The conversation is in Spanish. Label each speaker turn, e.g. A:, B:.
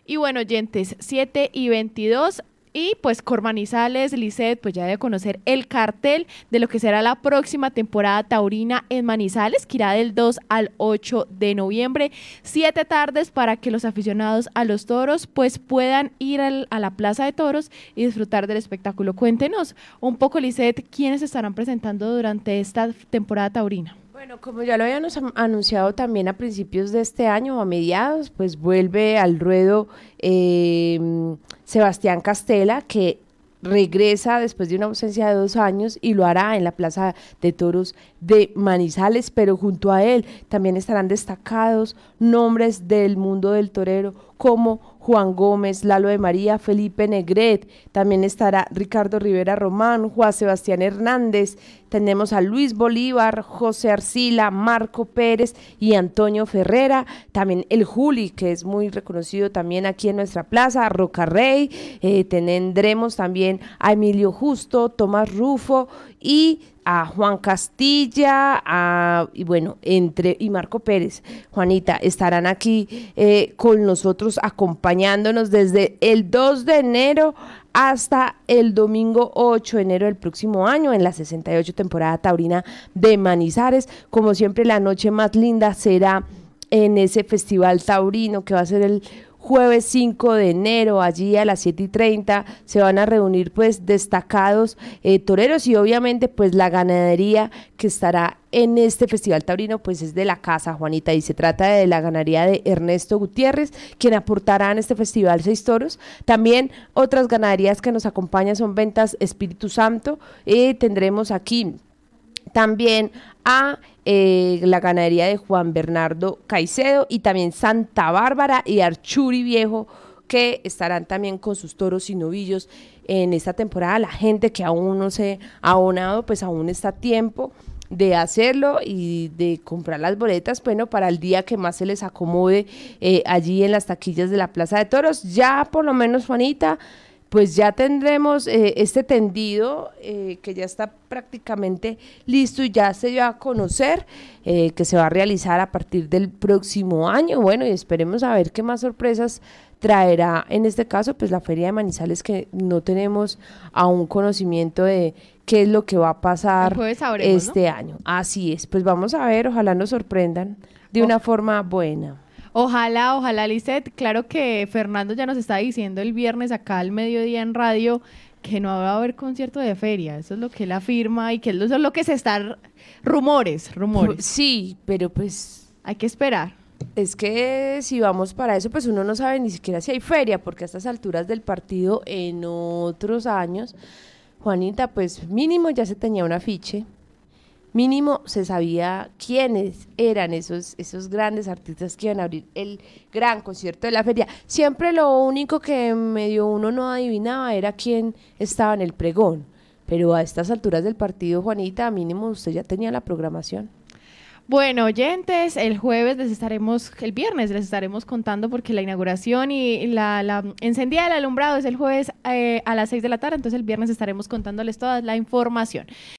A: Y bueno, oyentes, 7:22. Y pues Cormanizales, Lisset, pues ya debe conocer el cartel de lo que será la próxima temporada taurina en Manizales, que irá del 2 al 8 de noviembre. 7 tardes para que los aficionados a los toros pues puedan ir a la Plaza de Toros y disfrutar del espectáculo. Cuéntenos un poco, Lisset, quiénes estarán presentando durante esta temporada taurina.
B: Bueno, como ya lo habíamos anunciado también a principios de este año o a mediados, pues vuelve al ruedo Sebastián Castela, que regresa después de una ausencia de 2 años y lo hará en la Plaza de Toros de Manizales, pero junto a él también estarán destacados nombres del mundo del torero como Juan Gómez, Lalo de María, Felipe Negret, también estará Ricardo Rivera Román, Juan Sebastián Hernández, tenemos a Luis Bolívar, José Arcila, Marco Pérez y Antonio Ferrera, también el Juli, que es muy reconocido también aquí en nuestra plaza, Rocarrey, tendremos también a Emilio Justo, Tomás Rufo y a Juan Castilla, y Marco Pérez. Juanita, estarán aquí con nosotros acompañándonos desde el 2 de enero hasta el domingo 8 de enero del próximo año en la 68 temporada taurina de Manizales. Como siempre, la noche más linda será en ese festival taurino que va a ser el jueves 5 de enero, allí a las 7:30 se van a reunir pues destacados toreros y obviamente pues la ganadería que estará en este festival taurino pues es de la casa, Juanita, y se trata de la ganadería de Ernesto Gutiérrez, quien aportará en este festival 6 toros. También otras ganaderías que nos acompañan son Ventas Espíritu Santo, tendremos aquí también a la ganadería de Juan Bernardo Caicedo y también Santa Bárbara y Archuri Viejo, que estarán también con sus toros y novillos en esta temporada. La gente que aún no se ha abonado, pues aún está a tiempo de hacerlo y de comprar las boletas, bueno, para el día que más se les acomode allí en las taquillas de la Plaza de Toros. Ya por lo menos, Juanita, pues ya tendremos este tendido que ya está prácticamente listo y ya se dio a conocer que se va a realizar a partir del próximo año. Bueno, y esperemos a ver qué más sorpresas traerá en este caso pues la Feria de Manizales, que no tenemos aún conocimiento de qué es lo que va a pasar
A: sabremos,
B: este año. Así es, pues vamos a ver, ojalá nos sorprendan de una forma buena.
A: Ojalá, Lisset. Claro que Fernando ya nos está diciendo el viernes acá al mediodía en radio que no va a haber concierto de feria. Eso es lo que él afirma y que eso es lo que se está... Rumores.
B: Sí, pero pues...
A: hay que esperar.
B: Es que si vamos para eso, pues uno no sabe ni siquiera si hay feria, porque a estas alturas del partido en otros años, Juanita, pues mínimo ya se tenía un afiche. Mínimo se sabía quiénes eran esos grandes artistas que iban a abrir el gran concierto de la feria. Siempre lo único que medio uno no adivinaba era quién estaba en el pregón, pero a estas alturas del partido, Juanita, mínimo usted ya tenía la programación.
A: Bueno, oyentes, el viernes les estaremos contando porque la inauguración y la encendida del alumbrado es el jueves a las 6 de la tarde, entonces el viernes estaremos contándoles toda la información.